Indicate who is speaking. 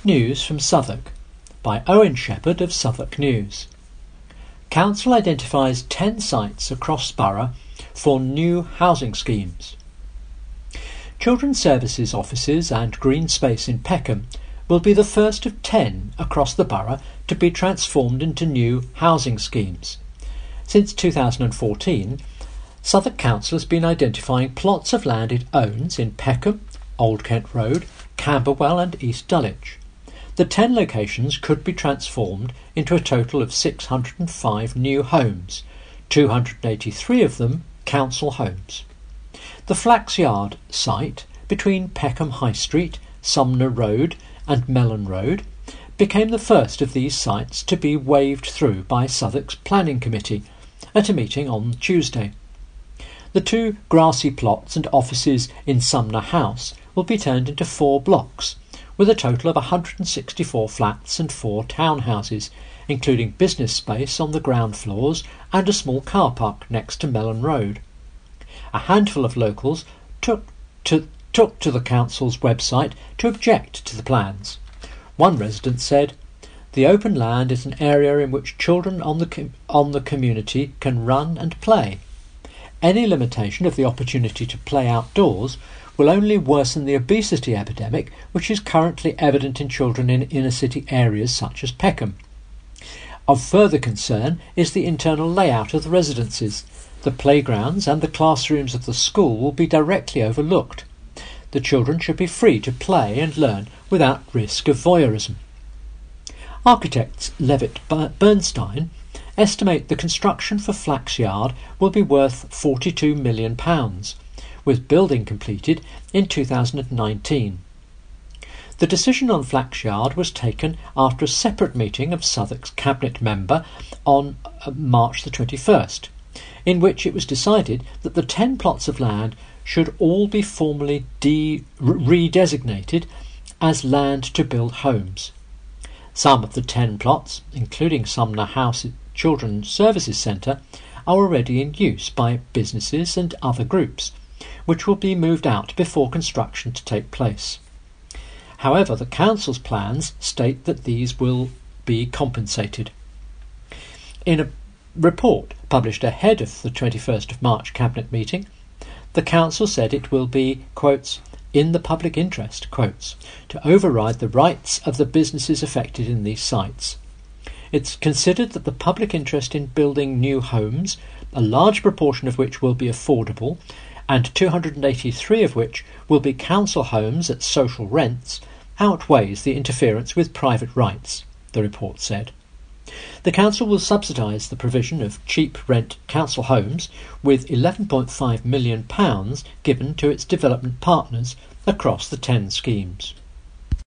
Speaker 1: News from Southwark by Owen Shepherd of Southwark News. Council identifies 10 sites across Borough for new housing schemes. Children's Services offices and green space in Peckham will be the first of 10 across the borough to be transformed into new housing schemes. Since 2014, Southwark Council has been identifying plots of land it owns in Peckham, Old Kent Road, Camberwell and East Dulwich. The 10 locations could be transformed into a total of 605 new homes, 283 of them council homes. The Flaxyard site between Peckham High Street, Sumner Road and Mellon Road became the first of these sites to be waved through by Southwark's Planning Committee at a meeting on Tuesday. The 2 grassy plots and offices in Sumner House will be turned into 4 blocks, with a total of 164 flats and 4 townhouses, including business space on the ground floors and a small car park next to Mellon Road. A handful of locals took to the council's website to object to the plans. One resident said, "The open land is an area in which children on the community can run and play. Any limitation of the opportunity to play outdoors will only worsen the obesity epidemic which is currently evident in children in inner-city areas such as Peckham. Of further concern is the internal layout of the residences. The playgrounds and the classrooms of the school will be directly overlooked. The children should be free to play and learn without risk of voyeurism." Architects Levitt Bernstein estimate the construction for Flaxyard will be worth £42 million, with building completed in 2019. The decision on Flaxyard was taken after a separate meeting of Southwark's Cabinet member on March the 21st, in which it was decided that the 10 plots of land should all be formally redesignated as land to build homes. Some of the 10 plots, including Sumner House Children's Services Centre, are already in use by businesses and other groups, which will be moved out before construction to take place. However, the council's plans state that these will be compensated. In a report published ahead of the 21st of March Cabinet meeting, the council said it will be, quotes, "in the public interest," quotes, to override the rights of the businesses affected in these sites. It's considered that the public interest in building new homes, a large proportion of which will be affordable, and 283 of which will be council homes at social rents, outweighs the interference with private rights, the report said. The council will subsidise the provision of cheap rent council homes with £11.5 million given to its development partners across the 10 schemes.